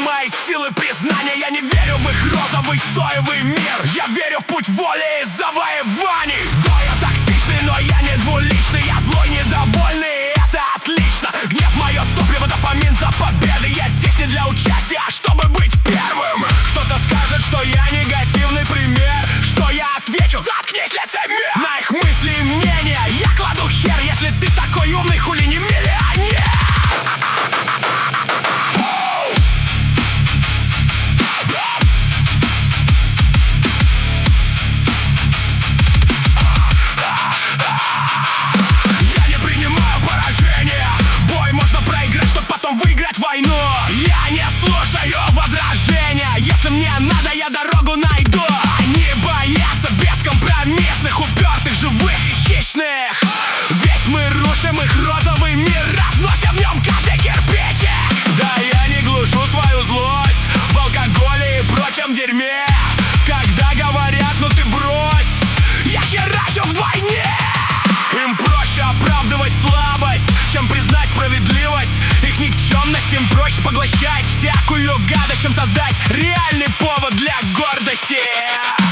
моей силы признания. Я не верю в их розовый соевый мир. Я верю в путь воли и завоеваний. Да, я токсичный, но я не двуличный. Я злой, недовольный, и это отлично. Гнев мое топливо, дофамин за победы. Я здесь не для участия, а чтобы быть первым. Кто-то скажет, что я негативный пример. Что я отвечу: заткнись, лицемер. На их мысли и мнения я кладу хер. Если ты такой умный, хули не миллионер. Я не принимаю поражения. Бой можно проиграть, чтоб потом выиграть войну. Я не слушаю возражения. Если мне надо, я дорогу найду. Они боятся бескомпромиссных, упертых, живых и хищных. Ведь мы рушим их розовый мир, разносим в нем каждый кирпичик. Да, я не глушу свою злость в алкоголе и прочем дерьме. Когда говорят: ну ты брось, я херачу вдвойне. Им проще оправдывать слабость, чем признать справедливость. Их никчемность им проще поглощать всякую гадость, чем создать реальный повод для гордости.